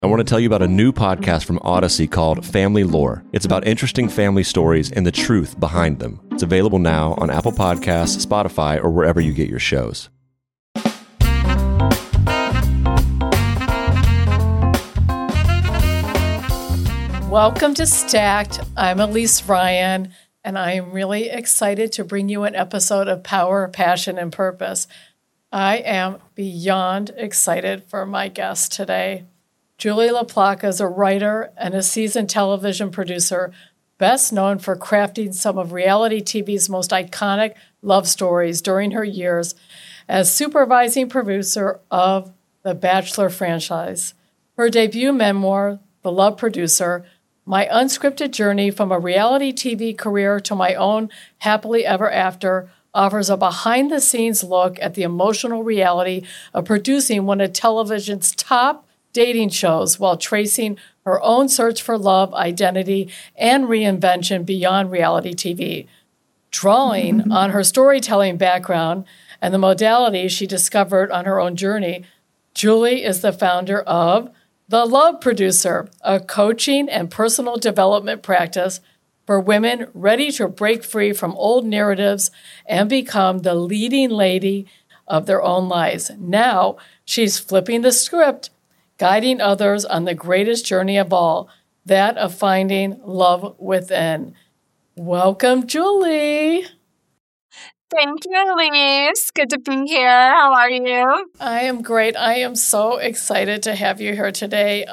I want to tell you about a new podcast from Odyssey called Family Lore. It's about interesting family stories and the truth behind them. It's available now on Apple Podcasts, Spotify, or wherever you get your shows. Welcome to Stacked. I'm Elise Ryan, and I am really excited to bring you an episode of Power, Passion, and Purpose. I am beyond excited for my guest today. Julie LaPlaca is a writer and a seasoned television producer, best known for crafting some of reality TV's most iconic love stories during her years as supervising producer of the Bachelor franchise. Her debut memoir, The Love Producer, My Unscripted Journey from a Reality TV Career to My Own Happily Ever After, offers a behind-the-scenes look at the emotional reality of producing one of television's top dating shows while tracing her own search for love, identity, and reinvention beyond reality TV. Drawing on her storytelling background and the modalities she discovered on her own journey, Julie is the founder of The Love Producer, a coaching and personal development practice for women ready to break free from old narratives and become the leading lady of their own lives. Now, she's flipping the script, guiding others on the greatest journey of all, that of finding love within. Welcome, Julie. Thank you, Elise. Good to be here. How are you? I am great. I am so excited to have you here today.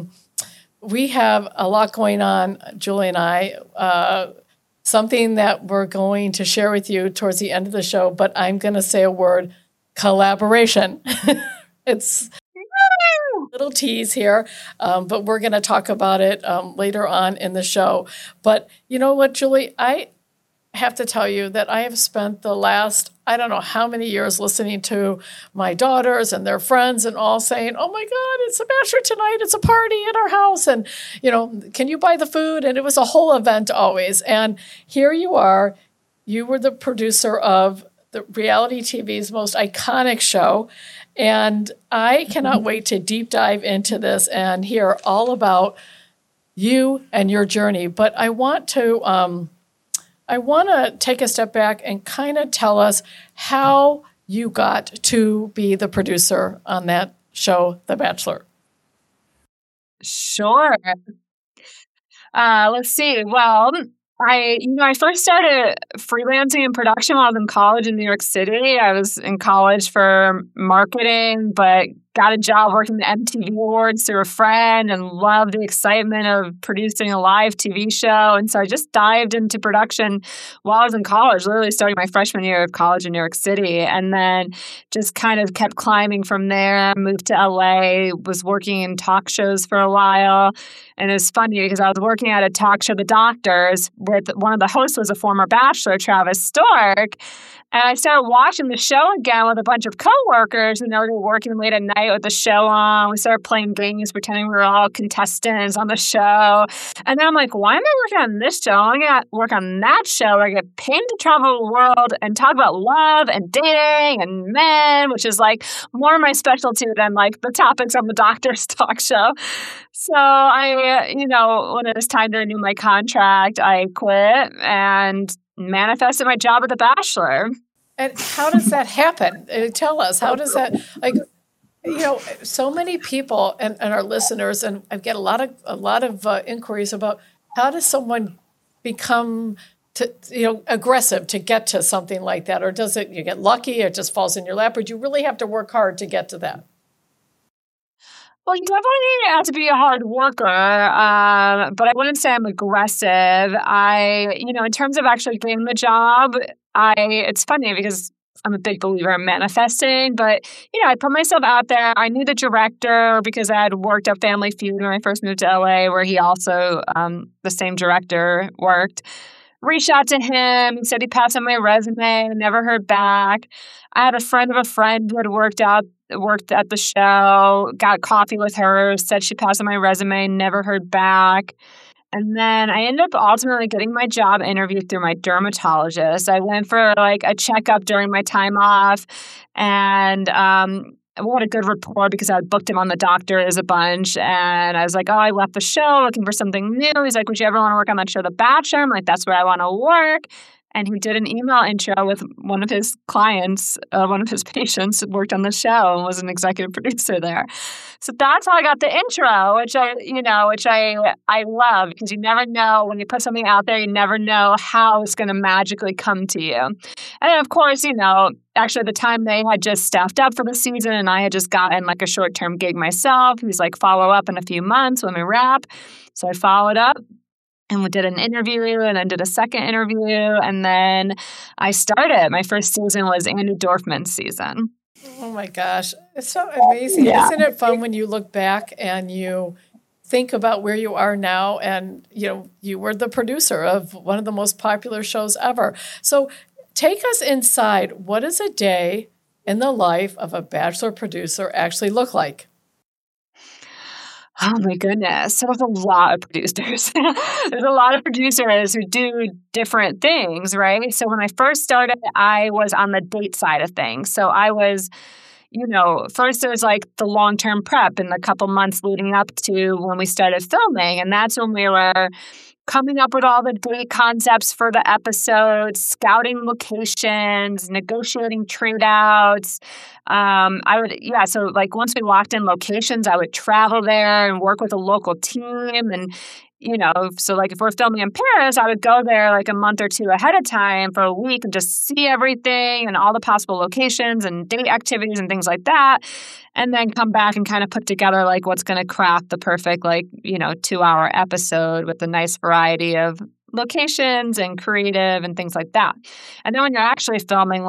We have a lot going on, Julie and I, something that we're going to share with you towards the end of the show, but I'm going to say a word, collaboration. It's little tease here, but we're going to talk about it later on in the show. But you know what, Julie? I have to tell you that I have spent the last, I don't know how many years listening to my daughters and their friends and all saying, oh my God, it's a Bachelor tonight. It's a party at our house. And, you know, can you buy the food? And it was a whole event always. And here you are. You were the producer of the reality TV's most iconic show. And I cannot wait to deep dive into this and hear all about you and your journey. But I want to take a step back and kind of tell us how you got to be the producer on that show, The Bachelor. Sure. Let's see. Well, I first started freelancing in production while I was in college in New York City. I was in college for marketing, but got a job working the MTV Awards through a friend and loved the excitement of producing a live TV show. And so I just dived into production while I was in college, literally starting my freshman year of college in New York City. And then just kind of kept climbing from there, moved to LA, was working in talk shows for a while. And it's funny because I was working at a talk show, The Doctors, where one of the hosts was a former Bachelor, Travis Stork. And I started watching the show again with a bunch of coworkers, and they were working late at night with the show on. We started playing games, pretending we were all contestants on the show. And then I'm like, why am I working on this show? I'm going to work on that show where I get paid to travel the world and talk about love and dating and men, which is like more my specialty than like the topics on the Doctor's talk show. So when it was time to renew my contract, I quit and manifested my job at The Bachelor. And how does that happen? Tell us, how does that, so many people and our listeners, and I get a lot of inquiries about how does someone become aggressive to get to something like that? Or does you get lucky, or it just falls in your lap, or do you really have to work hard to get to that? Well, you definitely have to be a hard worker, but I wouldn't say I'm aggressive. In terms of actually getting the job, it's funny because I'm a big believer in manifesting, but, I put myself out there. I knew the director because I had worked at Family Feud when I first moved to LA, where he also, the same director, worked. Reached out to him, he said he passed on my resume, never heard back. I had a friend of a friend who had worked at the show, got coffee with her, said she passed on my resume, never heard back. And then I ended up ultimately getting my job interview through my dermatologist. I went for a checkup during my time off, and what a good rapport because I booked him on The Doctors a bunch. And I was like, oh, I left the show looking for something new. He's like, would you ever want to work on that show, The Bachelor? I'm like, that's where I want to work. And he did an email intro with one of his clients, one of his patients worked on the show and was an executive producer there. So that's how I got the intro, which I love because you never know when you put something out there, you never know how it's going to magically come to you. And then of course, actually at the time they had just staffed up for the season and I had just gotten like a short-term gig myself. He was like, follow up in a few months when we wrap. So I followed up. And we did an interview and then did a second interview. And then I started. My first season was Andy Dorfman's season. Oh my gosh. It's so amazing. Yeah. Isn't it fun when you look back and you think about where you are now and, you were the producer of one of the most popular shows ever. So take us inside. What does a day in the life of a Bachelor producer actually look like? Oh my goodness. So there's a lot of producers. There's a lot of producers who do different things, right? So when I first started, I was on the date side of things. So I was, first there was like the long-term prep in the couple months leading up to when we started filming. And that's when we were coming up with all the date concepts for the episodes, scouting locations, negotiating trade outs. So like once we locked in locations, I would travel there and work with a local team. And, so like if we're filming in Paris, I would go there like a month or two ahead of time for a week and just see everything and all the possible locations and date activities and things like that. And then come back and kind of put together like what's going to craft the perfect 2-hour episode with a nice variety of locations and creative and things like that. And then when you're actually filming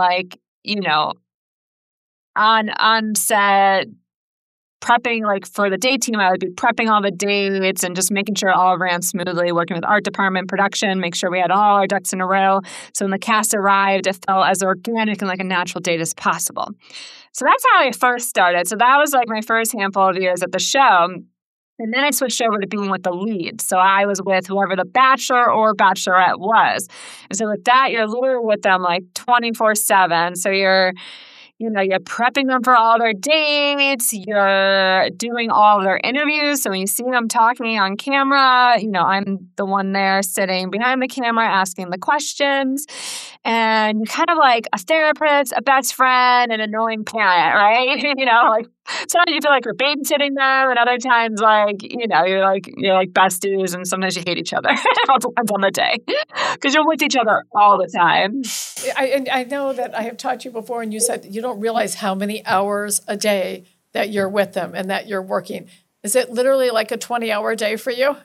on set, prepping for the date team, I would be prepping all the dates and just making sure it all ran smoothly, working with art department, production, make sure we had all our ducks in a row. So when the cast arrived, it felt as organic and like a natural date as possible. So that's how I first started. So that was like my first handful of years at the show. And then I switched over to being with the lead. So I was with whoever the Bachelor or Bachelorette was. And so with that, you're literally with them like 24/7. So you're prepping them for all their dates. You're doing all of their interviews. So when you see them talking on camera, I'm the one there sitting behind the camera asking the questions. And you're kind of like a therapist, a best friend, an annoying parent, right? Sometimes you feel like you're babysitting them, and other times you're like besties, and sometimes you hate each other. It all depends on the day because you're with each other all the time. I know that I have taught you before, and you said you don't realize how many hours a day that you're with them and that you're working. Is it literally like a 20-hour day for you?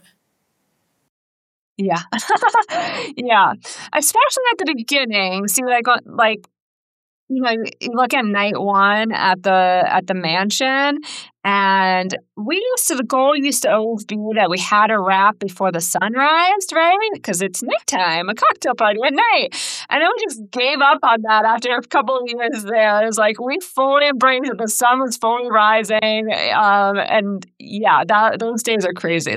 Yeah. Yeah. Especially at the beginning. See, you look at night one at the mansion, and the goal used to always be that we had a wrap before the sunrise, right? Because it's nighttime, a cocktail party at night. And then we just gave up on that after a couple of years there. It was like we fully embraced it. The sun was fully rising. And yeah, those days are crazy.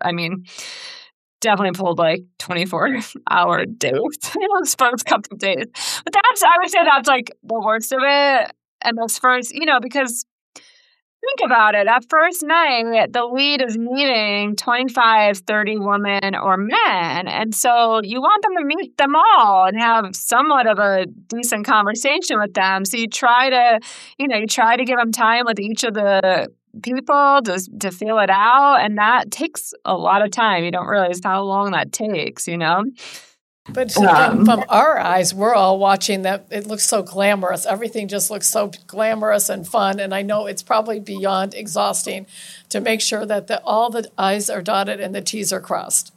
Definitely pulled 24-hour dates those first couple of days. But I would say that's like the worst of it. And those first, because think about it. That first night, the lead is meeting 25, 30 women or men. And so you want them to meet them all and have somewhat of a decent conversation with them. So you try to give them time with each of the people to feel it out, and that takes a lot of time. You don't realize how long that takes, But from our eyes, we're all watching that. It looks so glamorous. Everything just looks so glamorous and fun. And I know it's probably beyond exhausting to make sure that all the I's are dotted and the T's are crossed.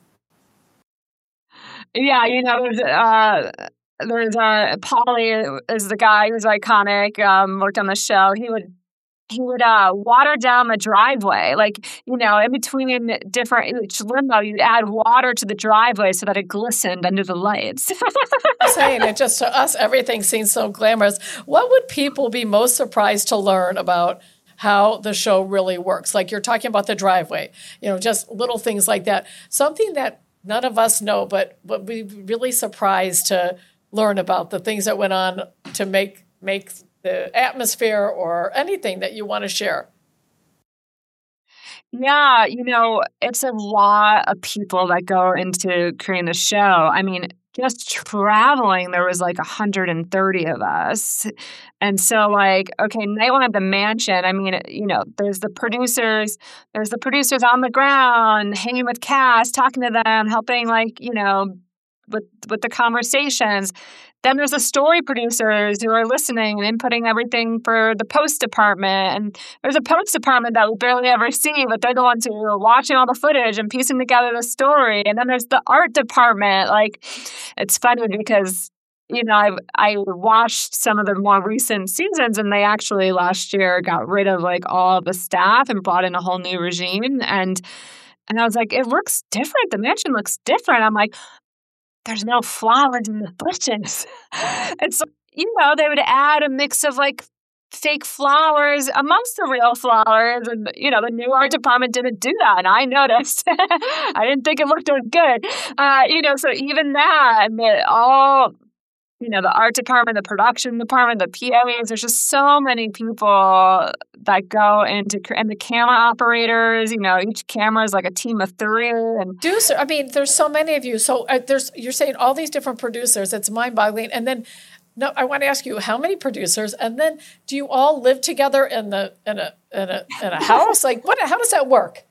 Yeah, there's Paulie is the guy who's iconic. Worked on the show. He would water down the driveway. In between each limo, you'd add water to the driveway so that it glistened under the lights. I'm saying it just to us, everything seems so glamorous. What would people be most surprised to learn about how the show really works? Like you're talking about the driveway, just little things like that. Something that none of us know, but we'd be really surprised to learn about the things that went on to make the atmosphere or anything that you want to share? Yeah, it's a lot of people that go into creating the show. I mean, just traveling, there was like 130 of us. And so okay, night one at the mansion, I mean, there's the producers on the ground, hanging with cast, talking to them, helping with the conversations. Then there's the story producers who are listening and inputting everything for the post department. And there's a post department that we barely ever see, but they're the ones who are watching all the footage and piecing together the story. And then there's the art department. It's funny because, I watched some of the more recent seasons, and they actually last year got rid of all the staff and brought in a whole new regime. And I was like, it looks different. The mansion looks different. I'm like, there's no flowers in the bushes. It's, they would add a mix of fake flowers amongst the real flowers. And, the new art department didn't do that. And I noticed. I didn't think it looked good. So even that, and the art department, the production department, the POEs, there's just so many people that go into, and the camera operators, each camera is like a team of 3. And there's so many of you. So you're saying all these different producers. It's mind-boggling. And then, I want to ask you, how many producers? And then, do you all live together in a house? How does that work?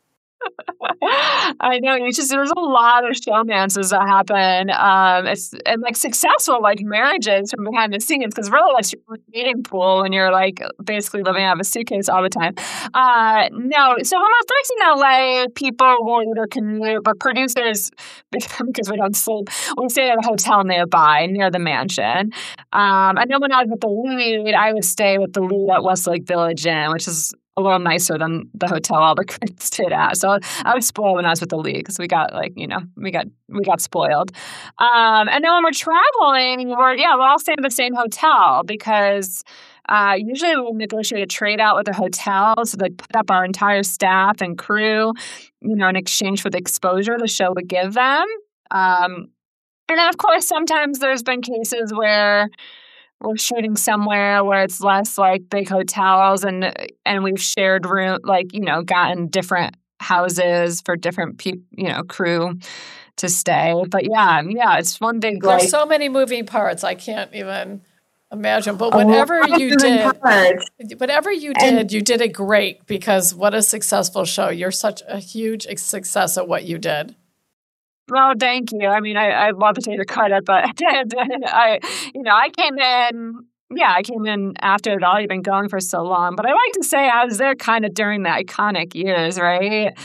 I know. There's a lot of showmances that happen. And successful marriages from behind the scenes, because really that's your dating pool when you're basically living out of a suitcase all the time. No. So when we're first in LA, people will either commute, but producers, because we don't sleep, we stay at a hotel nearby, near the mansion. I know when I was with the lead, I would stay with the lead at Westlake Village Inn, which is a little nicer than the hotel all the kids stayed at. So I was spoiled when I was with the lead because we got we got spoiled. And then when we're traveling, we'll all stay in the same hotel because usually we'll negotiate a trade out with the hotel. So they put up our entire staff and crew, in exchange for the exposure the show would give them. And then of course, sometimes there's been cases where we're shooting somewhere where it's less big hotels and we've shared room, gotten different houses for different crew to stay. But yeah, it's one big. There's so many moving parts. I can't even imagine. But whatever you did, you did it great, because what a successful show. You're such a huge success at what you did. Well, thank you. I mean, I'd love to take the credit, but I came in. Yeah, I came in after it all. You've been going for so long, but I like to say I was there kind of during the iconic years, right?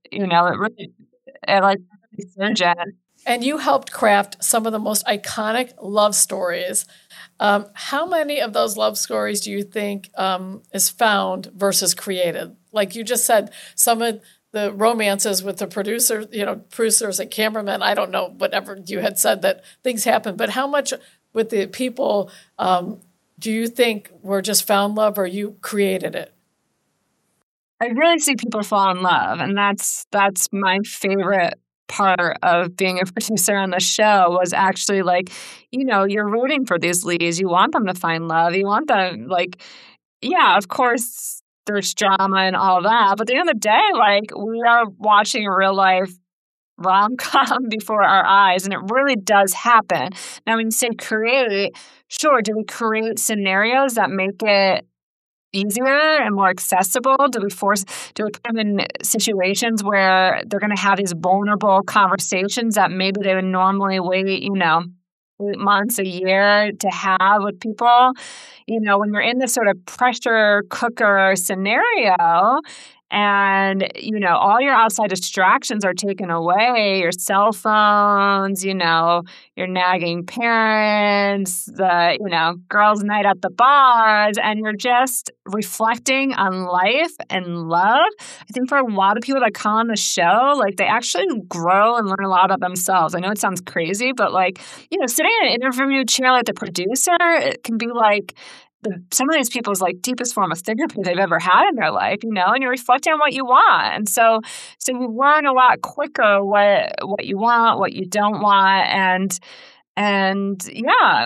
And you helped craft some of the most iconic love stories. How many of those love stories do you think is found versus created? Like you just said, some of the romances with the producers and cameramen, I don't know, whatever you had said that things happen, but how much with the people do you think were just found love or you created it? I really see people fall in love, and that's my favorite part of being a producer on the show was actually you're rooting for these leads. You want them to find love. You want them of course, there's drama and all that. But at the end of the day, we are watching a real life rom-com before our eyes, and it really does happen. Now, when you say create, sure, do we create scenarios that make it easier and more accessible? Do we put them in situations where they're going to have these vulnerable conversations that maybe they would normally wait, 8 months, a year to have with people? When you're in this sort of pressure cooker scenario and, all your outside distractions are taken away, your cell phones, your nagging parents, the, girls' night at the bars, and you're just reflecting on life and love. I think for a lot of people that come on the show, they actually grow and learn a lot about themselves. I know it sounds crazy, but sitting in an interview chair like the producer, it can be some of these people's deepest form of therapy they've ever had in their life, and you're reflecting on what you want. And so you learn a lot quicker what you want, what you don't want. And yeah,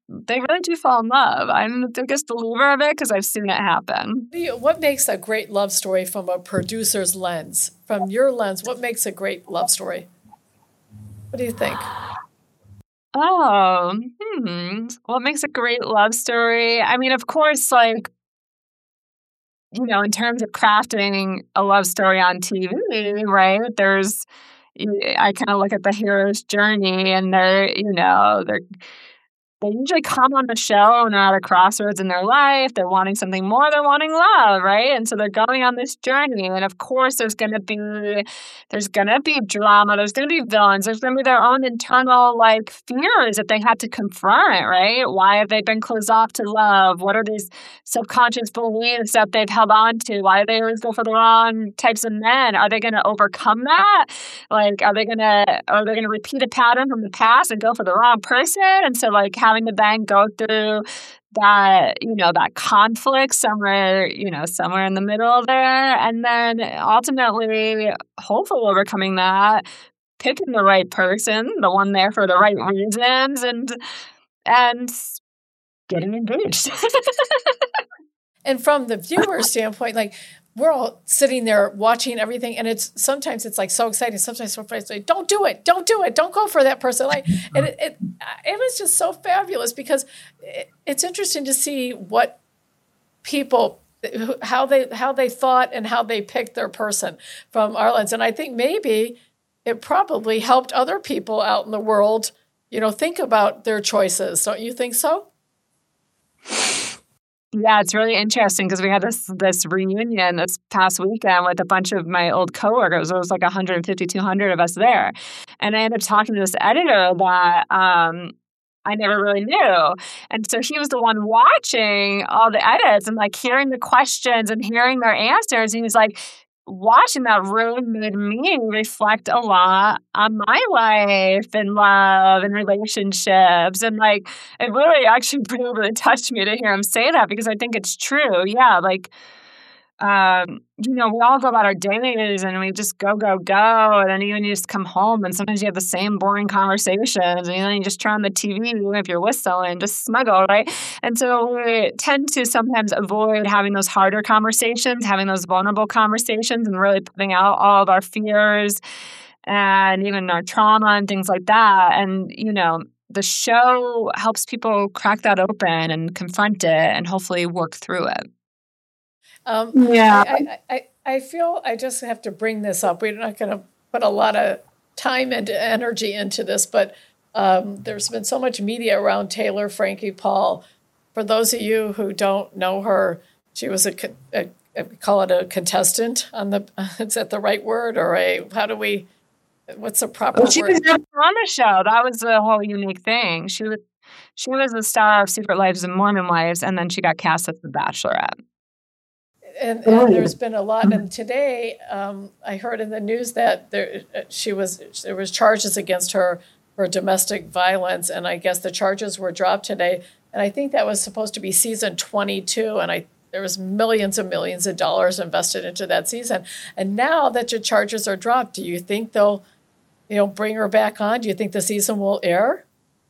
they really do fall in love. I'm the biggest believer of it because I've seen it happen. What makes a great love story from a producer's lens? From your lens, what makes a great love story? What do you think? Oh, what makes a great love story? I mean, of course, like, you know, in terms of crafting a love story on TV, right? I kind of look at the hero's journey, and they usually come on the show and they're at a crossroads in their life. They're wanting something more. They're wanting love, right? And so they're going on this journey. And of course, there's gonna be drama. There's gonna be villains. There's gonna be their own internal like fears that they have to confront, right? Why have they been closed off to love? What are these subconscious beliefs that they've held on to? Why do they always go for the wrong types of men? Are they gonna overcome that? Like, are they gonna repeat a pattern from the past and go for the wrong person? And so like having to then go through that, that conflict somewhere in the middle there. And then ultimately, hopefully overcoming that, picking the right person, the one there for the right reasons, and getting engaged. And from the viewer standpoint, like, we're all sitting there watching everything, and sometimes it's like so exciting. Sometimes so frustrating. Don't do it. Don't go for that person. Like, and it was just so fabulous because it's interesting to see what people, how they thought and how they picked their person from our lens. And I think maybe it probably helped other people out in the world, think about their choices. Don't you think so? Yeah, it's really interesting because we had this reunion this past weekend with a bunch of my old coworkers. There was like 150, 200 of us there. And I ended up talking to this editor that I never really knew. And so he was the one watching all the edits and like hearing the questions and hearing their answers. And he was like, watching that really made me reflect a lot on my life and love and relationships. And like, it really actually really touched me to hear him say that because I think it's true. Yeah. Like, we all go about our days and we just go. And then you just come home and sometimes you have the same boring conversations and then you just turn on the TV even if you're whistling, just smuggle, right? And so we tend to sometimes avoid having those harder conversations, having those vulnerable conversations and really putting out all of our fears and even our trauma and things like that. And, the show helps people crack that open and confront it and hopefully work through it. I feel I just have to bring this up. We're not going to put a lot of time and energy into this, but there's been so much media around Taylor Frankie Paul. For those of you who don't know her, she was call it a contestant on the. Is that the right word or what's the proper word? She was never on the show. That was the whole unique thing. She was the star of Secret Lives of Mormon Wives, and then she got cast as The Bachelorette. And there's been a lot. And today, I heard in the news that there was charges against her for domestic violence, and I guess the charges were dropped today. And I think that was supposed to be season 22, and there was millions and millions of dollars invested into that season. And now that your charges are dropped, do you think they'll, bring her back on? Do you think the season will air?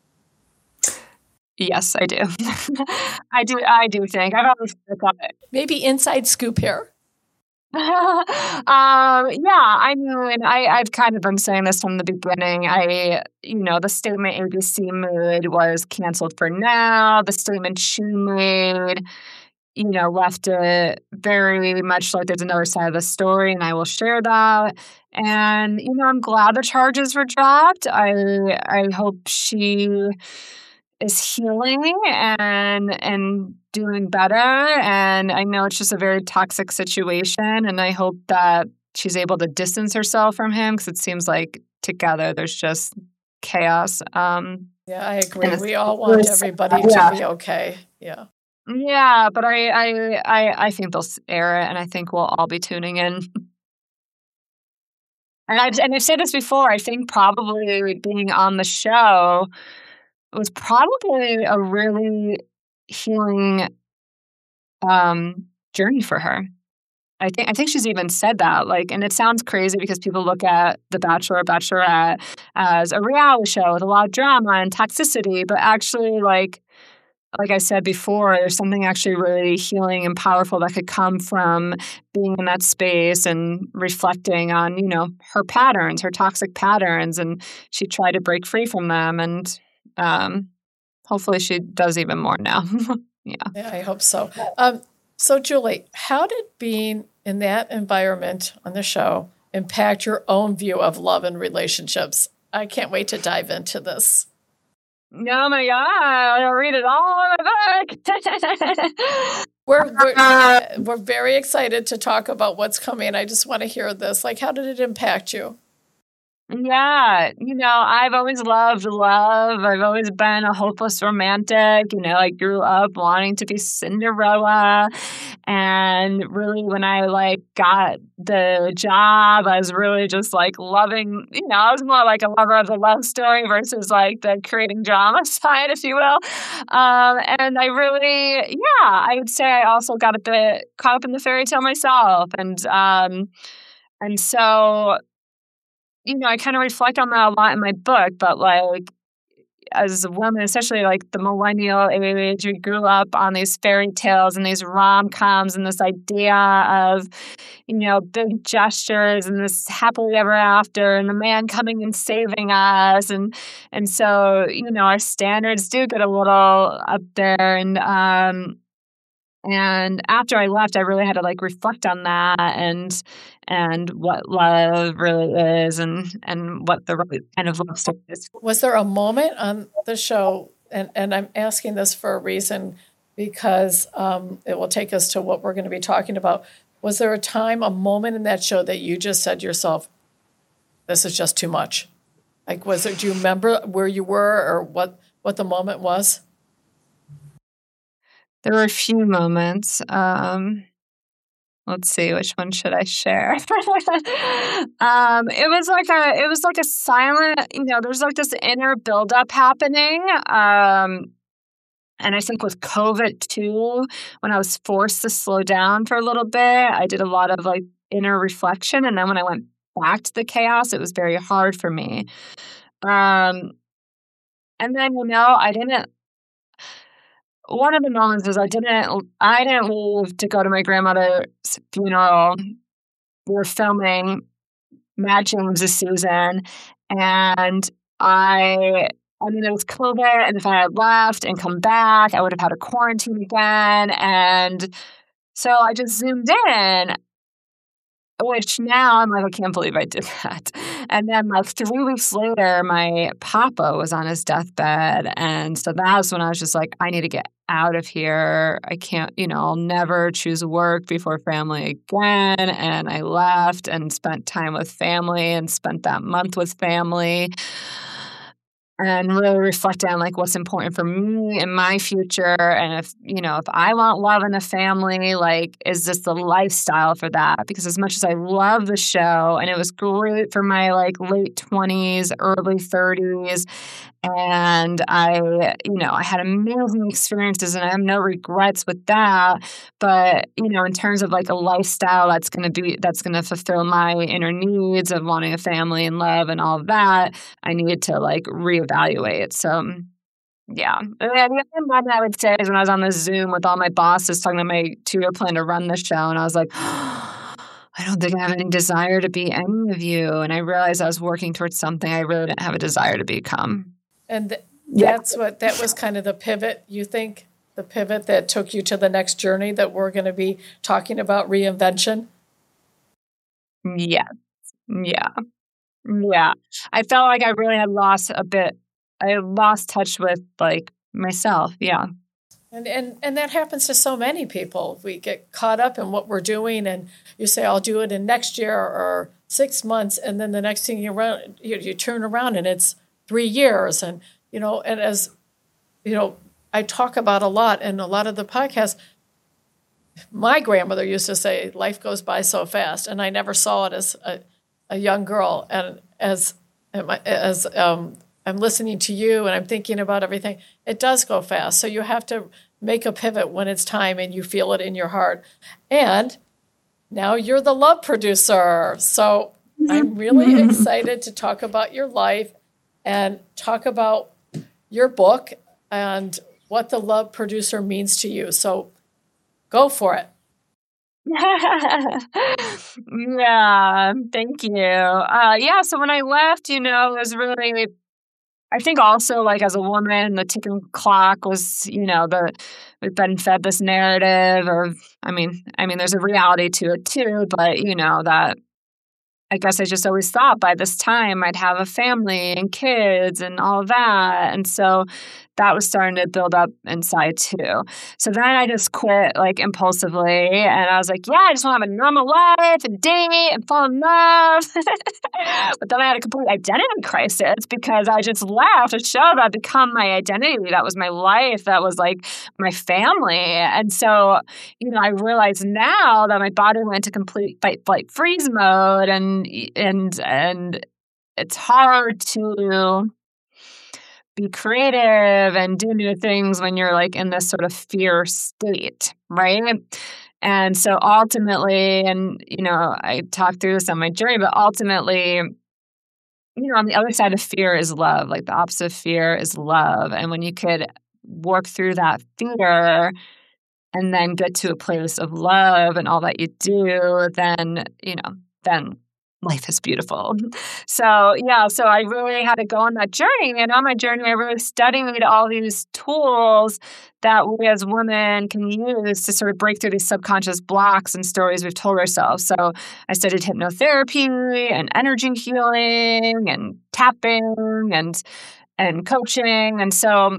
Yes, I do. I do think. I've always thought it. Maybe inside scoop here. Yeah, I mean, I've kind of been saying this from the beginning. The statement ABC made was canceled for now. The statement she made, left it very much like there's another side of the story, and I will share that. And, I'm glad the charges were dropped. I hope she is healing and doing better. And I know it's just a very toxic situation. And I hope that she's able to distance herself from him because it seems like together there's just chaos. Yeah, I agree. We all want everybody to be okay. Yeah. Yeah, but I think they'll air it, and I think we'll all be tuning in. And I've said this before. I think probably being on the show was probably a really healing journey for her. I think she's even said that. And it sounds crazy because people look at The Bachelor or Bachelorette as a reality show with a lot of drama and toxicity, but actually, like I said before, there's something actually really healing and powerful that could come from being in that space and reflecting on, her patterns, her toxic patterns. And she tried to break free from them. And hopefully she does even more now. Yeah, I hope so. So Julie, how did being in that environment on the show impact your own view of love and relationships? I can't wait to dive into this. Oh my God, I'll read it all in my book. We're very excited to talk about what's coming. I just want to hear this. Like, how did it impact you? Yeah, I've always loved love. I've always been a hopeless romantic. I grew up wanting to be Cinderella. And really, when I got the job, I was really just loving, I was more like a lover of the love story versus the creating drama side, if you will. And I really, I would say I also got a bit caught up in the fairy tale myself. And so, I kind of reflect on that a lot in my book, but as a woman, especially the millennial age, we grew up on these fairy tales and these rom-coms and this idea of, big gestures and this happily ever after and the man coming and saving us. And so, our standards do get a little up there. And after I left, I really had to reflect on that and what love really is and what the right kind of love story is. Was there a moment on the show, and I'm asking this for a reason because it will take us to what we're going to be talking about. Was there a moment in that show that you just said to yourself, this is just too much? Do you remember where you were or what the moment was? There were a few moments. Let's see, which one should I share? It was like a silent, there's this inner buildup happening. And I think with COVID too, when I was forced to slow down for a little bit, I did a lot of inner reflection. And then when I went back to the chaos, it was very hard for me. And then, I didn't. One of the moments is I didn't leave to go to my grandmother's funeral. We were filming Mad James' season, and it was COVID, and if I had left and come back, I would have had to quarantine again. And so I just zoomed in, which now I'm I can't believe I did that. And then 3 weeks later, my papa was on his deathbed. And so that's when I was just I need to get out of here. I can't, I'll never choose work before family again. And I left and spent time with family and spent that month with family. And really reflect on what's important for me in my future. And if I want love in a family, is this the lifestyle for that? Because as much as I love the show and it was great for my late 20s, early 30s, and I had amazing experiences and I have no regrets with that. But, in terms of a lifestyle that's going to fulfill my inner needs of wanting a family and love and all of that, I needed to reevaluate. So, yeah. The other moment I would say is when I was on the Zoom with all my bosses talking about my 2-year plan to run the show. And I was I don't think I have any desire to be any of you. And I realized I was working towards something I really didn't have a desire to become. And that was kind of the pivot, you think? The pivot that took you to the next journey that we're going to be talking about, reinvention? Yes. Yeah. I felt I really had lost a bit. I had lost touch with myself. Yeah. And that happens to so many people. We get caught up in what we're doing and you say, I'll do it in next year or 6 months. And then the next thing you turn around and it's 3 years. And, and as, I talk about a lot in a lot of the podcasts, my grandmother used to say, life goes by so fast. And I never saw it as a young girl. And as I'm listening to you and I'm thinking about everything, it does go fast. So you have to make a pivot when it's time and you feel it in your heart. And now you're the love producer. So I'm really excited to talk about your life and talk about your book and what the love producer means to you. So go for it. Yeah, thank you. So when I left, it was really, I think also like as a woman, the ticking clock was, we've been fed this narrative of, I mean, there's a reality to it too, but that I guess I just always thought by this time I'd have a family and kids and all of that. And so that was starting to build up inside too. So then I just quit like impulsively. And I was like, yeah, I just want to have a normal life and date and fall in love. But then I had a complete identity crisis because I just left a show that had become my identity. That was my life. That was like my family. And so, I realize now that my body went to complete fight, flight, freeze mode. And it's hard to be creative and do new things when you're like in this sort of fear state, right? And so ultimately, and I talked through this on my journey, but ultimately, on the other side of fear is love. Like the opposite of fear is love. And when you could work through that fear and then get to a place of love and all that you do, then life is beautiful. So I really had to go on that journey. And on my journey, I really studied all these tools that we as women can use to sort of break through these subconscious blocks and stories we've told ourselves. So I studied hypnotherapy and energy healing and tapping and coaching. And so,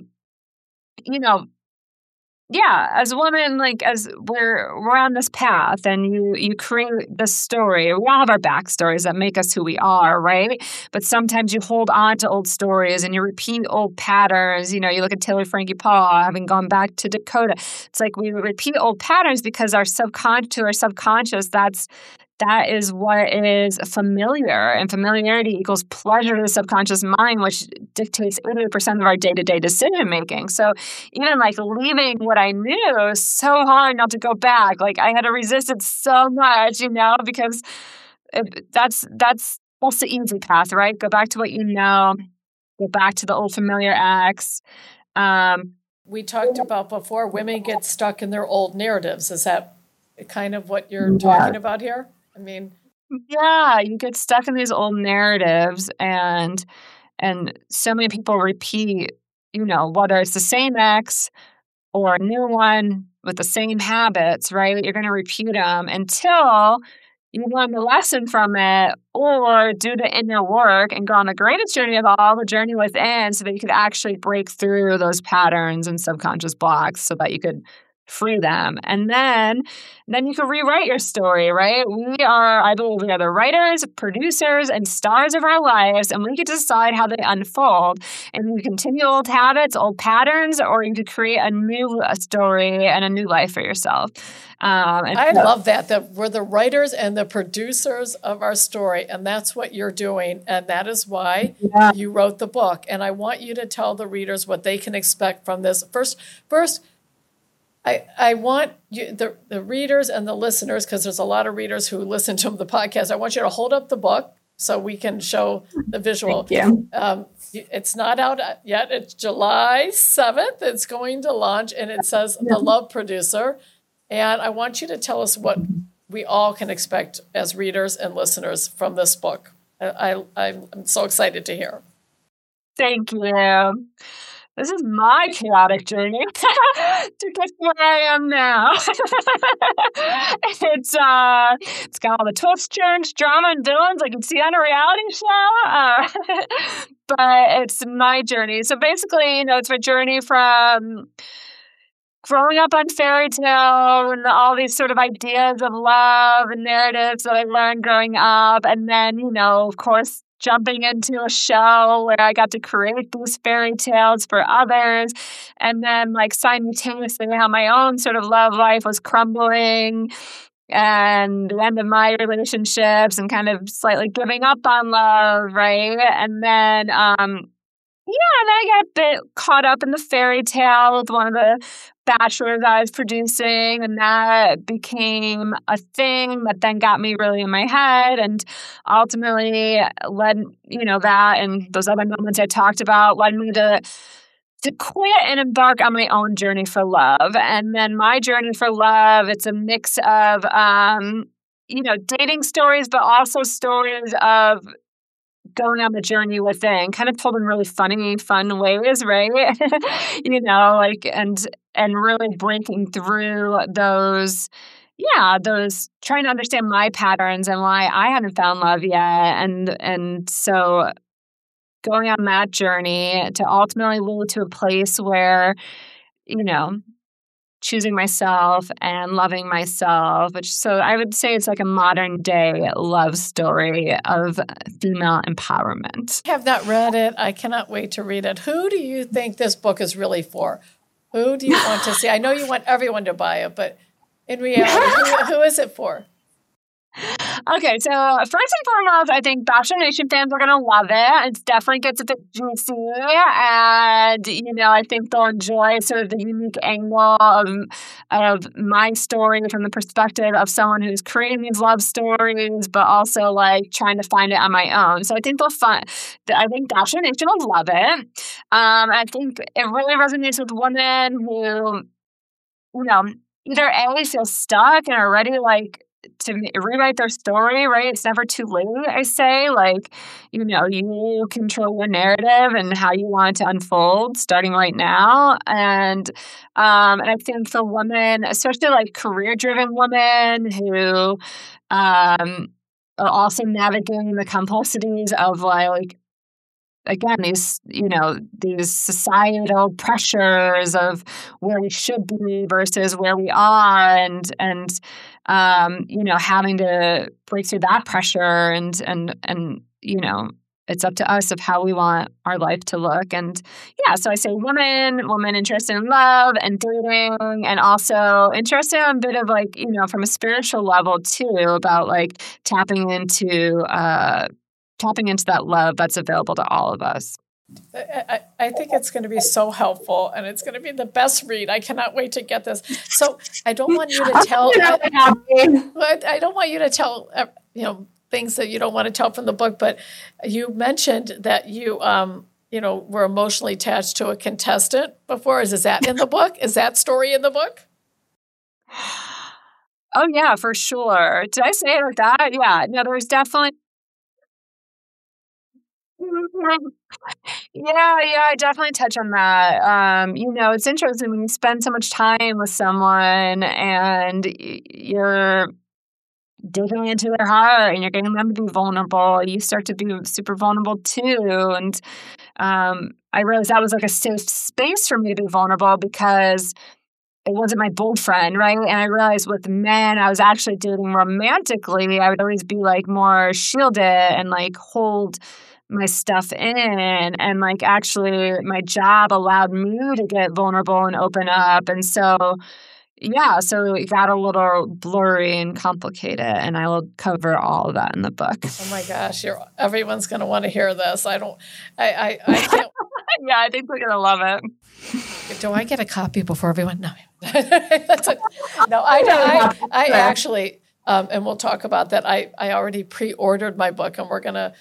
as a woman, like as we're on this path and you create this story, we all have our backstories that make us who we are, right? But sometimes you hold on to old stories and you repeat old patterns. You look at Taylor Frankie Paul, having gone back to Dakota. It's like we repeat old patterns because our subconscious, that is what is familiar, and familiarity equals pleasure to the subconscious mind, which dictates 80% of our day-to-day decision making. So even like leaving what I knew was so hard not to go back. Like I had to resist it so much, because that's the easy path, right? Go back to what you know, go back to the old familiar acts. We talked about before, women get stuck in their old narratives. Is that kind of what you're talking about here? Yeah, you get stuck in these old narratives and so many people repeat, whether it's the same ex or a new one with the same habits, right? You're going to repeat them until you learn the lesson from it or do the inner work and go on the greatest journey of all, the journey within, so that you could actually break through those patterns and subconscious blocks so that you could free them. And then you can rewrite your story, right? I believe we are the writers, producers, and stars of our lives, and we get to decide how they unfold. And you continue old habits, old patterns, or you could create a new story and a new life for yourself. I love that we're the writers and the producers of our story, and that's what you're doing, and that is why you wrote the book. And I want you to tell the readers what they can expect from this. First, I want you, the readers and the listeners, because there's a lot of readers who listen to the podcast, I want you to hold up the book so we can show the visual. Thank you. It's not out yet. It's July 7th. It's going to launch, and it says The Love Producer. And I want you to tell us what we all can expect as readers and listeners from this book. I'm so excited to hear. Thank you. This is my chaotic journey to get where I am now. It's got all the twists, turns, drama, and villains like you see on a reality show. But it's my journey. So basically, it's my journey from growing up on fairy tale and all these sort of ideas of love and narratives that I learned growing up. And then, of course, jumping into a show where I got to create these fairy tales for others. And then simultaneously how my own sort of love life was crumbling and the end of my relationships and kind of slightly giving up on love, right? And then, and then I got a bit caught up in the fairy tale with one of the bachelors I was producing, and that became a thing that then got me really in my head and ultimately led, that and those other moments I talked about led me to to quit and embark on my own journey for love. And then my journey for love, it's a mix of, dating stories, but also stories of going on the journey within, kind of told in really funny, fun ways, right? And really breaking through those trying to understand my patterns and why I hadn't found love yet. And so going on that journey to ultimately lead to a place where, choosing myself and loving myself, so I would say it's like a modern day love story of female empowerment. I have not read it. I cannot wait to read it. Who do you think this book is really for? Who do you want to see? I know you want everyone to buy it, but in reality, who is it for? Okay, so first and foremost, I think Bachelor Nation fans are going to love it. It definitely gets a bit juicy, and, I think they'll enjoy sort of the unique angle of my story from the perspective of someone who's creating these love stories, but also, like, trying to find it on my own. So I think I think Bachelor Nation will love it. I think it really resonates with women who, either A, feel stuck and are ready, like, to rewrite their story, right? It's never too late, I say. Like, you control your narrative and how you want it to unfold starting right now. And I think for women, especially like career-driven women who are also navigating the complexities of like again, these societal pressures of where we should be versus where we are, and having to break through that pressure, and it's up to us of how we want our life to look. And so I say women interested in love and dating, and also interested in a bit of like, from a spiritual level too, about like tapping into that love that's available to all of us. I think it's going to be so helpful, and it's going to be the best read. I cannot wait to get this. So I don't want you to tell. I don't want you to tell. Things that you don't want to tell from the book. But you mentioned that you were emotionally attached to a contestant before. Is that in the book? Is that story in the book? Oh yeah, for sure. Did I say it like that? Yeah. No, there was definitely. Yeah, I definitely touch on that. It's interesting when you spend so much time with someone and you're digging into their heart and you're getting them to be vulnerable, you start to be super vulnerable too. And I realized that was like a safe space for me to be vulnerable because it wasn't my boyfriend, right? And I realized with men I was actually dating romantically, I would always be like more shielded and like hold my stuff in, and like actually my job allowed me to get vulnerable and open up. And so it got a little blurry and complicated, and I will cover all of that in the book. Oh my gosh, everyone's going to want to hear this. I can't. Yeah, I think we're going to love it. Do I get a copy before everyone? No. No, I actually, and we'll talk about that. I already pre-ordered my book, and we're going to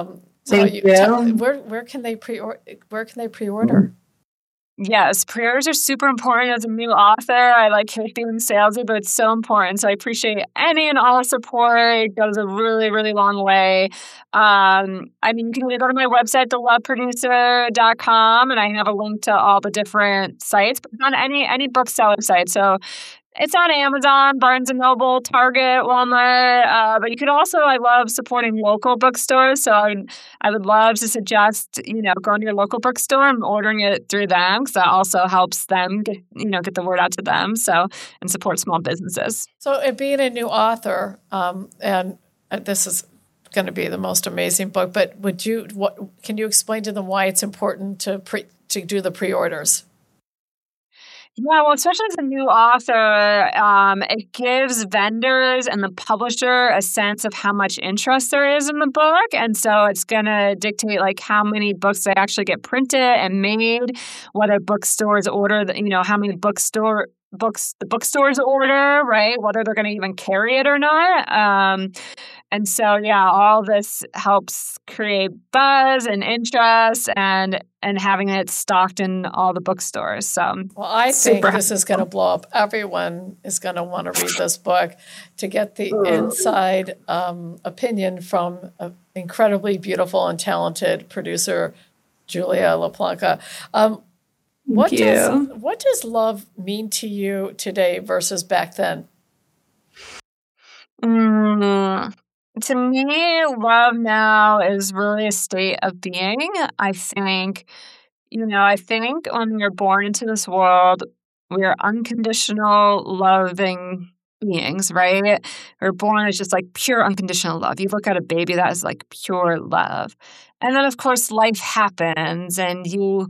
where can they pre-order? Yes, pre-orders are super important as a new author. I like feeling salesy, but it's so important. So I appreciate any and all support. It goes a really, really long way. You can go to my website, theloveproducer.com, and I have a link to all the different sites, but on any bookseller site. So it's on Amazon, Barnes & Noble, Target, Walmart. But you could also, I love supporting local bookstores. So I would love to suggest, going to your local bookstore and ordering it through them, because that also helps them get the word out to them. So, and support small businesses. So being a new author, and this is going to be the most amazing book, but can you explain to them why it's important to do the pre-orders? Yeah, well, especially as a new author, it gives vendors and the publisher a sense of how much interest there is in the book. And so it's going to dictate like how many books they actually get printed and made, whether bookstores order, how many books the bookstores order, right? Whether they're going to even carry it or not. And so, yeah, all this helps create buzz and interest and having it stocked in all the bookstores. So, well, I think this is going to blow up. Everyone is going to want to read this book to get the inside opinion from an incredibly beautiful and talented producer, Julia LaPlanca. What does love mean to you today versus back then? To me, love now is really a state of being. I think when we're born into this world, we are unconditional, loving beings, right? We're born as just like pure unconditional love. You look at a baby, that is like pure love. And then, of course, life happens and you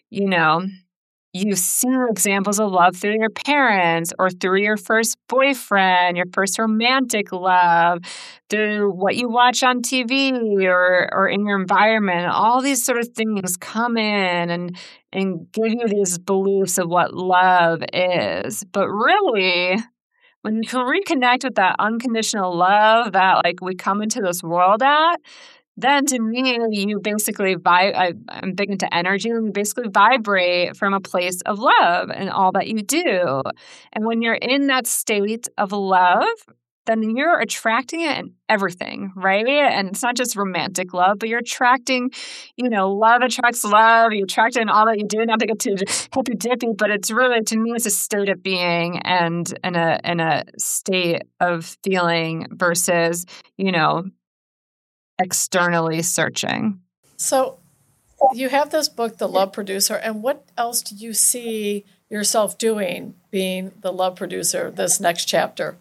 see examples of love through your parents or through your first boyfriend, your first romantic love, through what you watch on TV or in your environment. All these sort of things come in and give you these beliefs of what love is. But really, when you can reconnect with that unconditional love that like we come into this world at, then to me, you basically I'm big into energy, and you basically vibrate from a place of love in all that you do. And when you're in that state of love, then you're attracting it in everything, right? And it's not just romantic love, but you're attracting, love attracts love. You attract it in all that you do. Not to get too hippy dippy, but it's really, to me, it's a state of being and in a state of feeling versus, externally searching. So you have this book, The Love Producer, and what else do you see yourself doing being the love producer this next chapter?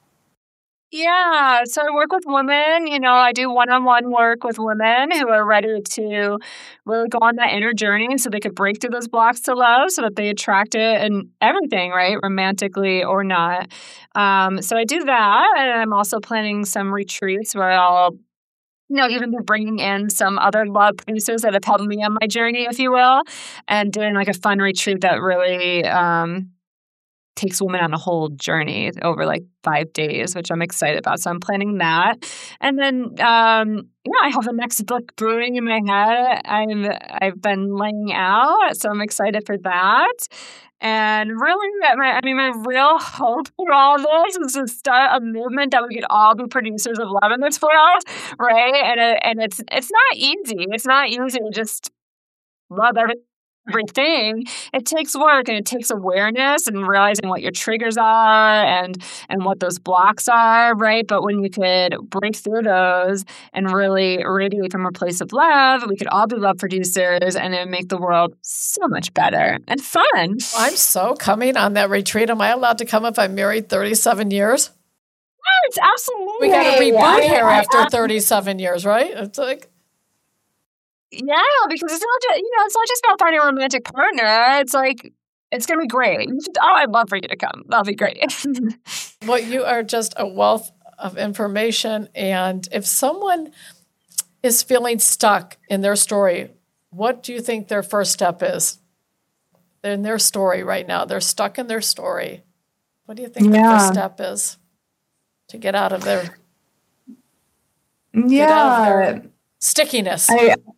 Yeah, so I work with women. I do one-on-one work with women who are ready to really go on that inner journey so they could break through those blocks to love so that they attract it and everything, right? Romantically or not. So I do that. And I'm also planning some retreats where I'll even be bringing in some other love producers that have helped me on my journey, if you will, and doing like a fun retreat that really takes women on a whole journey over like 5 days, which I'm excited about. So I'm planning that. And then, I have the next book brewing in my head. I've been laying out, so I'm excited for that. And really, my real hope for all this is to start a movement that we could all be producers of love in this world, right? And it's not easy. It's not easy to just love everything. It takes work and it takes awareness and realizing what your triggers are and what those blocks are, right? But when you could break through those and really radiate from a place of love, we could all be love producers and it would make the world so much better and fun. I'm so coming on that retreat. Am I allowed to come if I'm married 37 years? Yes, absolutely. We got to reboot here after 37 years, right? It's like... Yeah, because it's not just about finding a romantic partner. It's like, it's going to be great. I'd love for you to come. That'll be great. Well, you are just a wealth of information. And if someone is feeling stuck in their story, what do you think their first step is? They're in their story right now. They're stuck in their story. What do you think the first step is to get out of their, get out of their stickiness?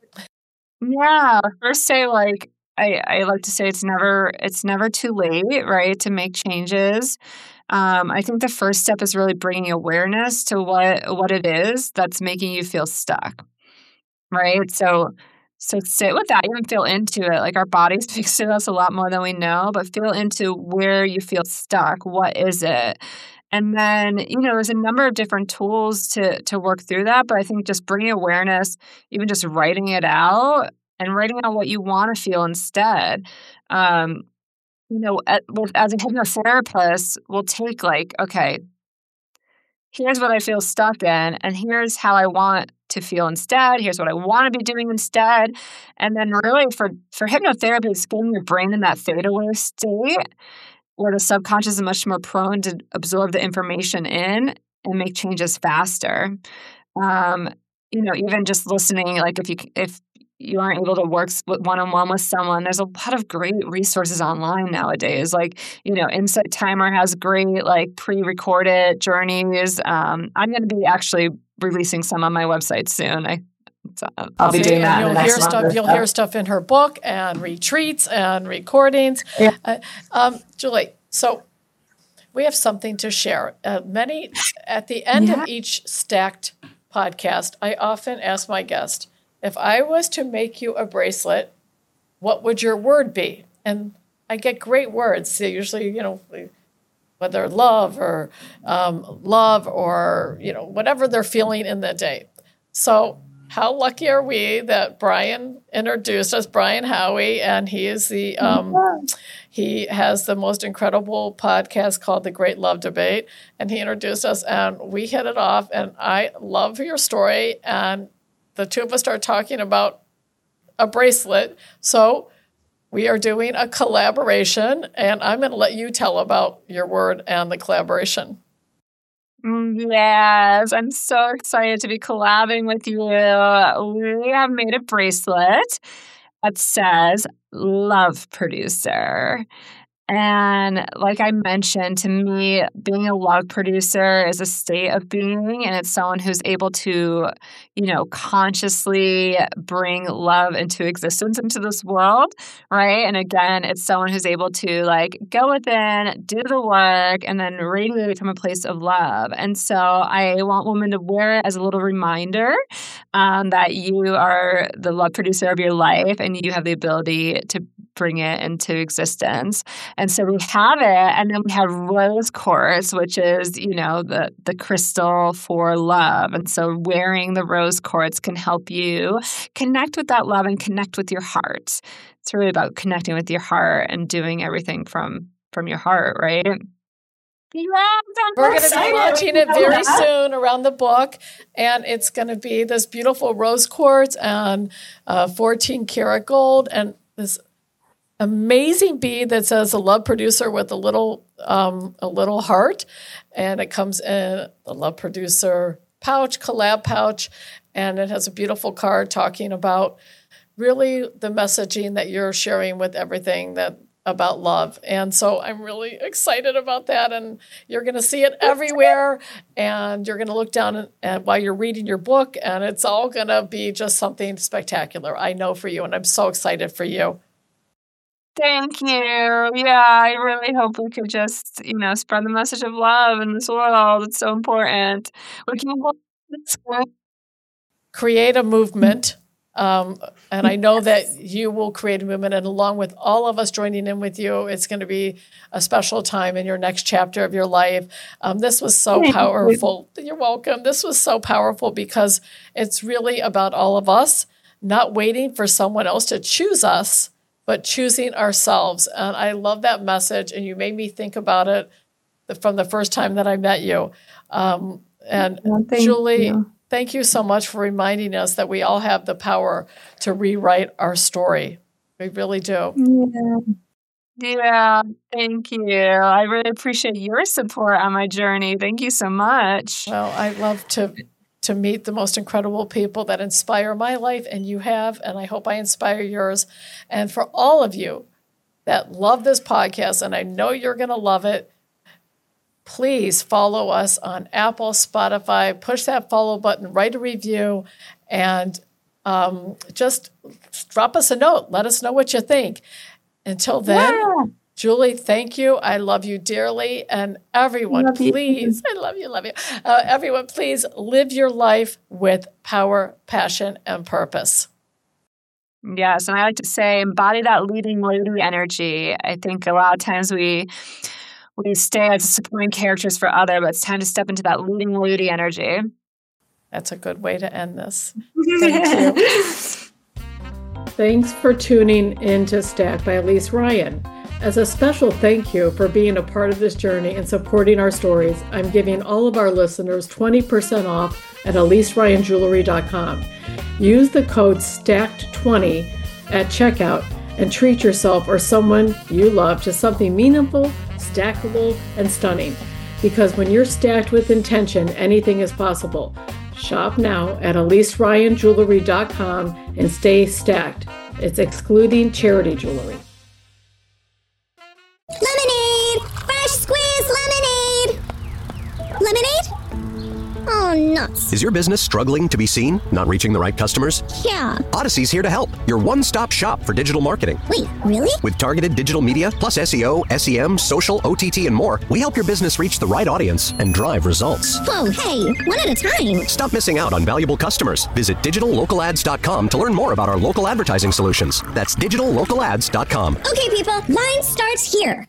First say I like to say it's never too late, right, to make changes. I think the first step is really bringing awareness to what it is that's making you feel stuck, right? So sit with that, even feel into it. Like our body speaks to us a lot more than we know, but feel into where you feel stuck. What is it? And then, there's a number of different tools to work through that. But I think just bringing awareness, even just writing it out and writing out what you want to feel instead. As a hypnotherapist, we'll take okay, here's what I feel stuck in, and here's how I want to feel instead. Here's what I want to be doing instead. And then really for hypnotherapy, it's getting your brain in that theta wave state where the subconscious is much more prone to absorb the information in and make changes faster. Even just listening, like if you aren't able to work one-on-one with someone, there's a lot of great resources online nowadays. Like, Insight Timer has great pre-recorded journeys. I'm going to be actually releasing some on my website soon. I'll be doing that in the next month. You'll hear stuff in her book and retreats and recordings. Yeah. Julie, so we have something to share. At the end of each Stacked podcast, I often ask my guest, if I was to make you a bracelet, what would your word be? And I get great words. They usually, whether love or whatever they're feeling in the day. So how lucky are we that Brian introduced us, Brian Howie, and he is he has the most incredible podcast called The Great Love Debate, and he introduced us, and we hit it off, and I love your story, and the two of us start talking about a bracelet. So we are doing a collaboration, and I'm going to let you tell about your word and the collaboration. Yes, I'm so excited to be collabing with you. We have made a bracelet that says Love Producer. And like I mentioned, to me, being a love producer is a state of being, and it's someone who's able to, consciously bring love into existence into this world, right? And again, it's someone who's able to go within, do the work, and then radiate from a place of love. And so I want women to wear it as a little reminder that you are the love producer of your life, and you have the ability to bring it into existence. And so we have it, and then we have rose quartz, which is, the crystal for love. And so wearing the rose quartz can help you connect with that love and connect with your heart. It's really about connecting with your heart and doing everything from your heart, right? Yeah, we're going to be launching it very soon around the book, and it's going to be this beautiful rose quartz and 14 karat gold and this amazing bead that says "The Love Producer" with a little heart, and it comes in the Love Producer pouch, collab pouch, and it has a beautiful card talking about really the messaging that you're sharing with everything about love. And so I'm really excited about that, and you're going to see it everywhere, and you're going to look down while you're reading your book, and it's all going to be just something spectacular, I know, for you, and I'm so excited for you. Thank you. Yeah, I really hope we could just, spread the message of love in this world. It's so important. We can create a movement. And I know that you will create a movement, and along with all of us joining in with you, it's going to be a special time in your next chapter of your life. This was so powerful. You're welcome. This was so powerful because it's really about all of us, not waiting for someone else to choose us, but choosing ourselves. And I love that message, and you made me think about it from the first time that I met you. Julie, thank you so much for reminding us that we all have the power to rewrite our story. We really do. Yeah, thank you. I really appreciate your support on my journey. Thank you so much. Well, I love to meet the most incredible people that inspire my life, and you have, and I hope I inspire yours. And for all of you that love this podcast, and I know you're going to love it, please follow us on Apple, Spotify, push that follow button, write a review, and just drop us a note. Let us know what you think. Until then, Julie, thank you. I love you dearly. And everyone, please, I love you. Everyone, please live your life with power, passion, and purpose. Yes, and I like to say, embody that leading lady energy. I think a lot of times we stay as supporting characters for others, but it's time to step into that leading lady energy. That's a good way to end this. Thank you. Thanks for tuning in to Stacked by Elise Ryan. As a special thank you for being a part of this journey and supporting our stories, I'm giving all of our listeners 20% off at EliseRyanJewelry.com. Use the code STACKED20 at checkout and treat yourself or someone you love to something meaningful, stackable, and stunning. Because when you're stacked with intention, anything is possible. Shop now at EliseRyanJewelry.com and stay stacked. It's excluding charity jewelry. Lemonade! Fresh squeezed lemonade! Lemonade? Oh, nuts. Is your business struggling to be seen? Not reaching the right customers? Yeah. Odyssey's here to help. Your one-stop shop for digital marketing. Wait, really? With targeted digital media, plus SEO, SEM, social, OTT, and more, we help your business reach the right audience and drive results. Whoa, hey, one at a time. Stop missing out on valuable customers. Visit digitallocalads.com to learn more about our local advertising solutions. That's digitallocalads.com. Okay, people, line starts here.